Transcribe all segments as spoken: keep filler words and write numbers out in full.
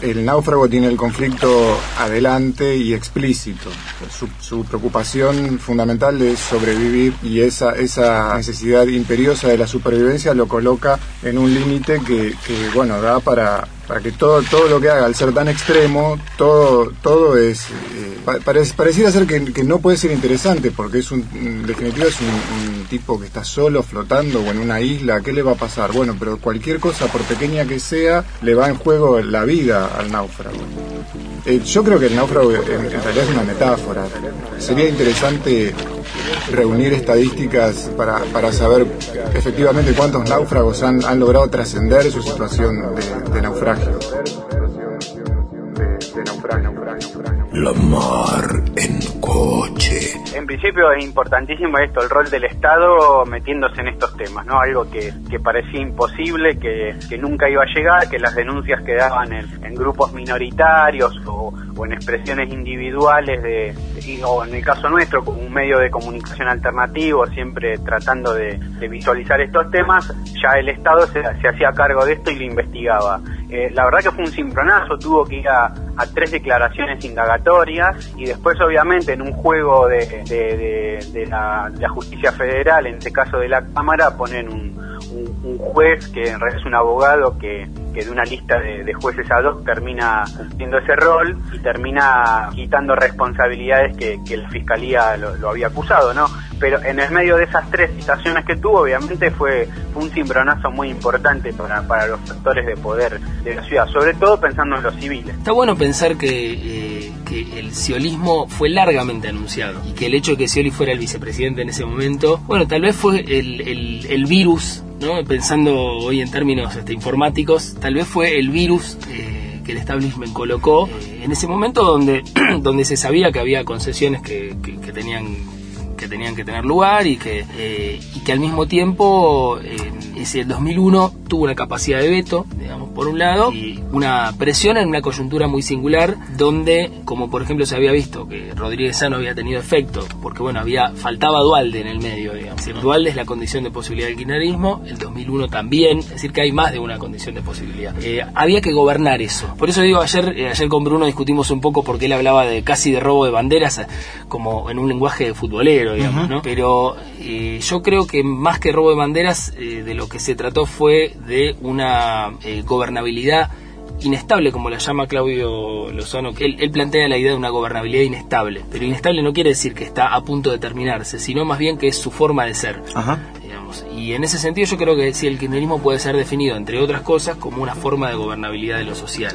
el náufrago tiene el conflicto adelante y explícito. Su, su preocupación fundamental es sobrevivir, y esa, esa necesidad imperiosa de la supervivencia lo coloca en un límite que, que, bueno, da para... para que todo todo lo que haga, al ser tan extremo, todo todo es eh, pare, pareciera ser que, que no puede ser interesante, porque es un, en definitiva es un, un tipo que está solo, flotando o en una isla. ¿Qué le va a pasar? Bueno, pero cualquier cosa, por pequeña que sea, le va en juego la vida al náufrago. Eh, yo creo que el náufrago en, en realidad es una metáfora. Sería interesante reunir estadísticas para, para saber efectivamente cuántos náufragos han, han logrado trascender su situación de, de naufragio. La mar en coche. En principio es importantísimo esto, el rol del Estado metiéndose en estos temas, ¿no? Algo que, que parecía imposible, que, que nunca iba a llegar, que las denuncias quedaban en, en grupos minoritarios o, o en expresiones individuales, de, de, o en el caso nuestro, como un medio de comunicación alternativo, siempre tratando de, de visualizar estos temas. Ya el Estado se, se hacía cargo de esto y lo investigaba. Eh, la verdad que fue un cimbronazo, tuvo que ir a, a tres declaraciones indagatorias, y después obviamente en un juego de, de, de, de, la, de la justicia federal, en este caso de la Cámara, ponen un, un, un juez que en realidad es un abogado que, que de una lista de, de jueces ad hoc termina cumpliendo ese rol y termina quitando responsabilidades que, que la Fiscalía lo, lo había acusado, ¿no? Pero en el medio de esas tres citaciones que tuvo, obviamente fue, fue un cimbronazo muy importante para, para los actores de poder de la ciudad, sobre todo pensando en los civiles. Está bueno pensar que, eh, que el sciollismo fue largamente anunciado, y que el hecho de que Scioli fuera el vicepresidente en ese momento, bueno, tal vez fue el, el, el virus, ¿no? Pensando hoy en términos este, informáticos, tal vez fue el virus eh, que el establishment colocó eh, en ese momento donde, donde se sabía que había concesiones que, que, que tenían que tenían que tener lugar, y que eh, y que al mismo tiempo eh, ese dos mil uno tuvo una capacidad de veto, digamos, por un lado, y una presión en una coyuntura muy singular, donde, como por ejemplo se había visto que Rodríguez Sano había tenido efecto, porque bueno, había faltaba Duhalde en el medio, digamos. Si Duhalde es la condición de posibilidad del kirchnerismo, el dos mil uno también, es decir, que hay más de una condición de posibilidad. Eh, había que gobernar eso. Por eso digo, ayer eh, ayer con Bruno discutimos un poco, porque él hablaba de casi de robo de banderas, eh, como en un lenguaje futbolero, digamos, uh-huh. ¿no? Pero eh, yo creo que más que robo de banderas, eh, de lo que se trató fue de una eh, gobernabilidad inestable, como la llama Claudio Lozano. Él, él plantea la idea de una gobernabilidad inestable, pero inestable no quiere decir que está a punto de terminarse, sino más bien que es su forma de ser. Ajá. Digamos. Y en ese sentido yo creo que sí, el kirchnerismo puede ser definido, entre otras cosas, como una forma de gobernabilidad de lo social.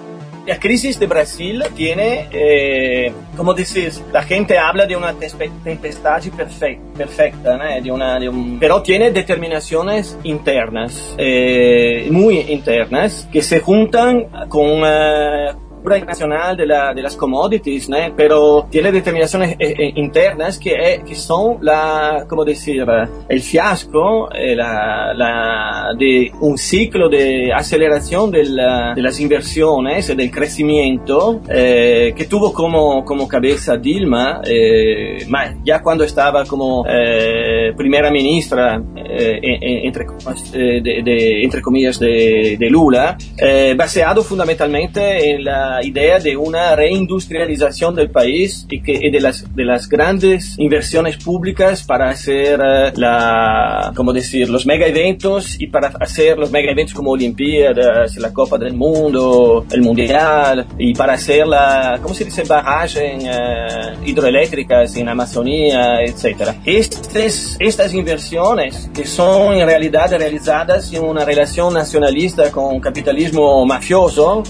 La crisis de Brasil tiene, eh, como decís, la gente habla de una tempestad perfecta, perfecta ¿no? de una, de un, pero tiene determinaciones internas, eh, muy internas, que se juntan con una internacional de, la, de las commodities, ¿no? Pero tiene determinaciones eh, eh, internas que, eh, que son la, como decir, el fiasco eh, la, la, de un ciclo de aceleración de, la, de las inversiones, del crecimiento, eh, que tuvo como, como cabeza Dilma, eh, ya cuando estaba como eh, primera ministra, eh, entre, de, de, entre comillas, de, de Lula, eh, basado fundamentalmente en la idea de una reindustrialización del país y, que, y de, las, de las grandes inversiones públicas para hacer uh, la, como decir, los mega eventos, y para hacer los mega eventos como Olimpiadas, la Copa del Mundo, el Mundial, y para hacer la, ¿cómo se dice? Barrajes uh, hidroeléctricas en Amazonía, etcétera. Estas, estas inversiones, que son en realidad realizadas en una relación nacionalista con capitalismo mafioso,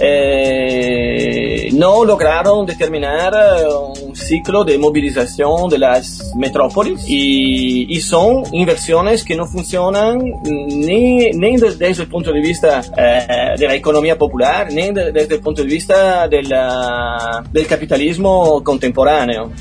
eh, no lograron determinar un ciclo de movilización de las metrópolis, y, y son inversiones que no funcionan ni, ni desde el punto de vista eh, de la economía popular, ni de, desde el punto de vista de la, del capitalismo contemporáneo.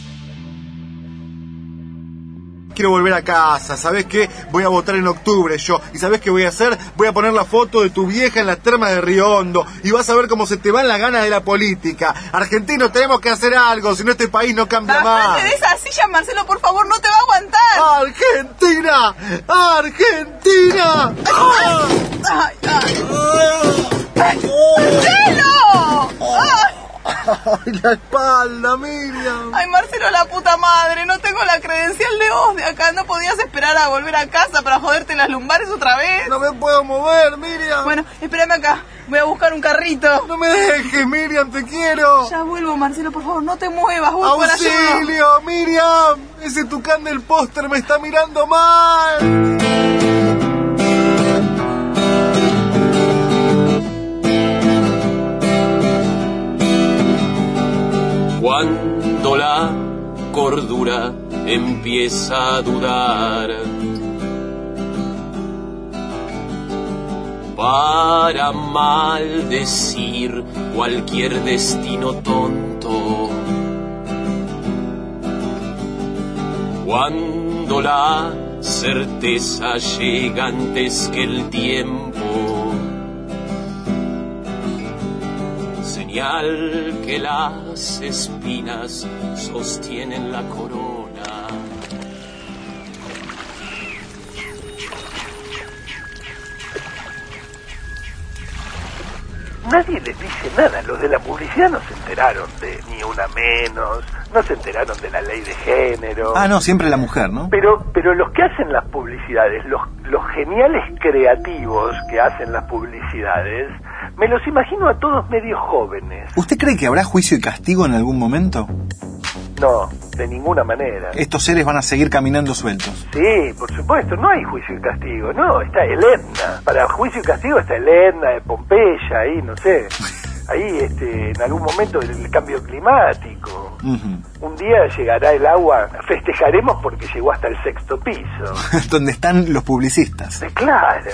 Quiero volver a casa, ¿sabés qué? Voy a votar en octubre yo. ¿Y sabés qué voy a hacer? Voy a poner la foto de tu vieja en la terma de Río Hondo, y vas a ver cómo se te van las ganas de la política. Argentinos, tenemos que hacer algo, si no este país no cambia más. Bájate de esa silla, Marcelo, por favor, no te va a aguantar. ¡Argentina! ¡Argentina! ¡Ay, ay! ¡Ay! ¡Marcelo! Ay, la espalda, Miriam. Ay, Marcelo, la puta madre, no tengo la credencial de voz de acá. ¿No podías esperar a volver a casa para joderte las lumbares otra vez? No me puedo mover, Miriam. Bueno, espérame acá, voy a buscar un carrito. No me dejes, Miriam, te quiero. Ya vuelvo, Marcelo, por favor, no te muevas, voy para allá. ¡Auxilio, Miriam! Ese tucán del póster me está mirando mal. Cuando la cordura empieza a dudar, para maldecir cualquier destino tonto, cuando la certeza llega antes que el tiempo, señal que las espinas sostienen la corona. Nadie les dice nada, los de la publicidad no se enteraron de Ni Una Menos, no se enteraron de la ley de género. Ah, no, siempre la mujer, ¿no? Pero pero los que hacen las publicidades, los, los geniales creativos que hacen las publicidades, me los imagino a todos medio jóvenes. ¿Usted cree que habrá juicio y castigo en algún momento? No, de ninguna manera. Estos seres van a seguir caminando sueltos. Sí, por supuesto, no hay juicio y castigo, no, está el Etna. Para juicio y castigo está el Etna de Pompeya, ahí, no sé. Ahí, este, en algún momento el cambio climático. Uh-huh. Un día llegará el agua, festejaremos porque llegó hasta el sexto piso. Donde están los publicistas. Eh, claro.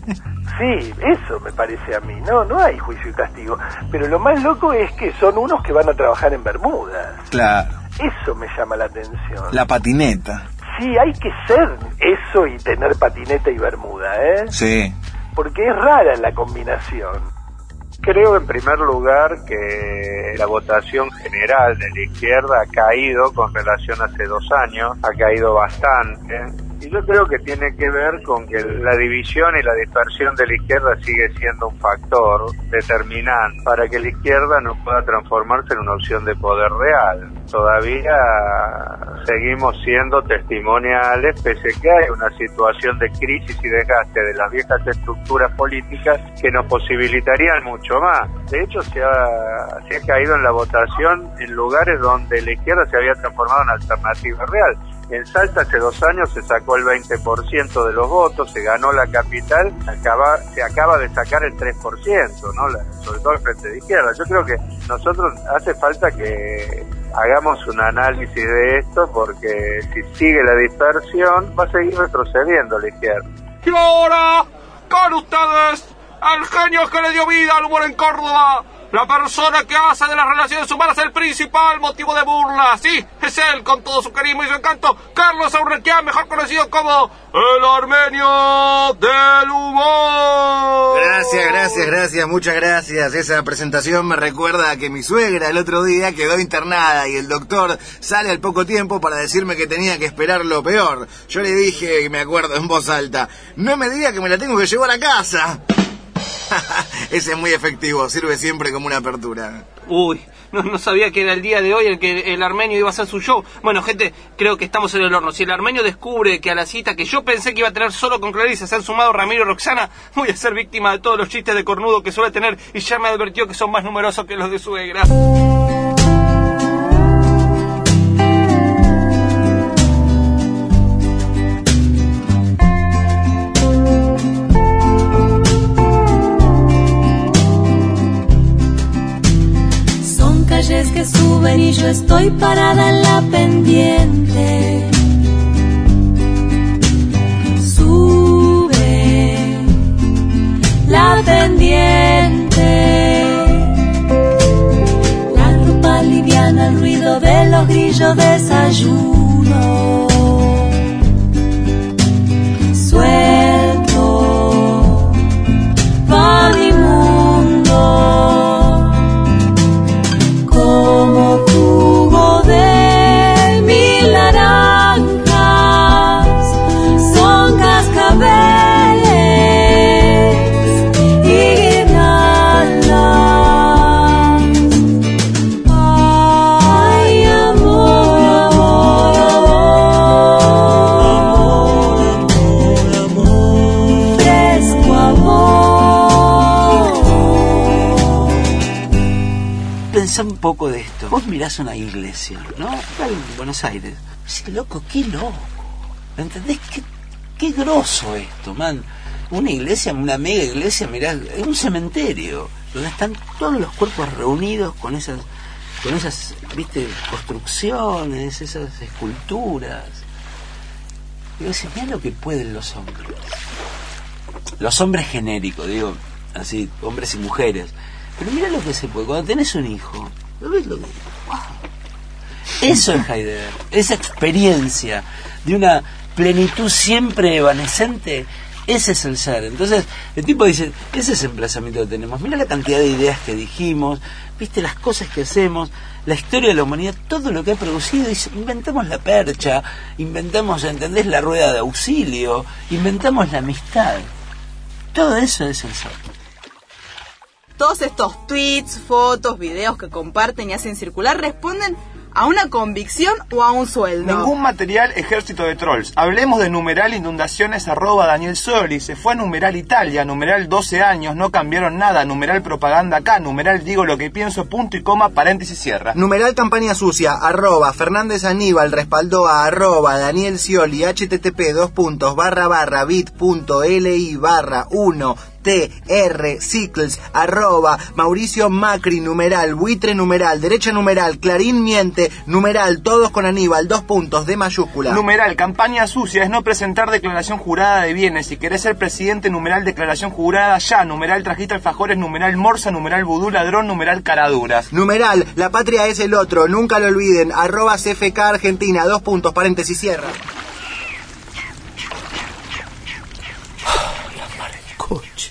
Sí, eso me parece a mí. No, no hay juicio y castigo. Pero lo más loco es que son unos que van a trabajar en Bermudas. Claro. Eso me llama la atención. La patineta. Sí, hay que ser eso y tener patineta y bermuda, ¿eh? Sí. Porque es rara la combinación. Creo en primer lugar que la votación general de la izquierda ha caído con relación a hace dos años, ha caído bastante. Y yo creo que tiene que ver con que la división y la dispersión de la izquierda sigue siendo un factor determinante para que la izquierda no pueda transformarse en una opción de poder real. Todavía seguimos siendo testimoniales, pese a que hay una situación de crisis y desgaste de las viejas estructuras políticas que nos posibilitarían mucho más. De hecho, se ha, se ha caído en la votación en lugares donde la izquierda se había transformado en alternativa real. En Salta hace dos años se sacó el veinte por ciento de los votos, se ganó la capital, acaba, se acaba de sacar el tres por ciento, ¿no? La, sobre todo el Frente de Izquierda. Yo creo que nosotros hace falta que hagamos un análisis de esto, porque si sigue la dispersión va a seguir retrocediendo la izquierda. Y ahora, con ustedes, el genio que le dio vida al humor en Córdoba. La persona que hace de las relaciones humanas el principal motivo de burla. Sí, es él, con todo su carisma y su encanto, Carlos Aurrequian, mejor conocido como el armenio del humor. Gracias, gracias, gracias, muchas gracias. Esa presentación me recuerda a que mi suegra el otro día quedó internada y el doctor sale al poco tiempo para decirme que tenía que esperar lo peor. Yo le dije, y me acuerdo en voz alta, no me diga que me la tengo que llevar a casa. Ese es muy efectivo, sirve siempre como una apertura. Uy, no, no sabía que era el día de hoy el que el armenio iba a hacer su show. Bueno, gente, creo que estamos en el horno. Si el armenio descubre que a la cita que yo pensé que iba a tener solo con Clarice se han sumado Ramiro y Roxana, voy a ser víctima de todos los chistes de cornudo que suele tener, y ya me advirtió que son más numerosos que los de suegra. Calles que suben y yo estoy parada en la pendiente. Sube la pendiente. La ropa liviana, el ruido de los grillos, desayuno. Suelto pa' mi mundo. Como jugo de mil naranjas, son cascabeles y guirnaldas. Pensá un poco de esto. Vos mirás una iglesia, ¿no? En Buenos Aires. Sí, loco, qué loco. ¿Entendés? Qué, qué groso esto, man. Una iglesia, una mega iglesia, mirá, es un cementerio donde están todos los cuerpos reunidos con esas, con esas, viste, construcciones, esas esculturas. Y vos decís, mirá lo que pueden los hombres. Los hombres genéricos, digo, así, hombres y mujeres. Pero mira lo que se puede. Cuando tenés un hijo, ¿lo ves lo que? ¡Wow! Eso es Heidegger. Esa experiencia de una plenitud siempre evanescente, ese es el ser. Entonces, el tipo dice, ese es el emplazamiento que tenemos. Mira la cantidad de ideas que dijimos, viste las cosas que hacemos, la historia de la humanidad, todo lo que ha producido. Dice, inventamos la percha, inventamos, ¿entendés? La rueda de auxilio, inventamos la amistad. Todo eso es el ser. Todos estos tweets, fotos, videos que comparten y hacen circular responden a una convicción o a un sueldo. Ningún material ejército de trolls. Hablemos de numeral inundaciones arroba Daniel Scioli. Se fue a numeral Italia, numeral doce años, no cambiaron nada, numeral propaganda acá, numeral digo lo que pienso, punto y coma, paréntesis cierra. Numeral campaña sucia, arroba Fernández Aníbal respaldó a arroba Daniel Scioli, http dos puntos barra barra bit.li barra uno T R Cicles arroba Mauricio Macri numeral buitre numeral derecha numeral Clarín miente numeral todos con Aníbal dos puntos de mayúscula. Numeral campaña sucia es no presentar declaración jurada de bienes. Si querés ser presidente, numeral declaración jurada ya, numeral trajiste alfajores, numeral morsa, numeral vudú ladrón, numeral caraduras. Numeral la patria es el otro, nunca lo olviden, arroba C F K Argentina dos puntos paréntesis cierra. La maricoche.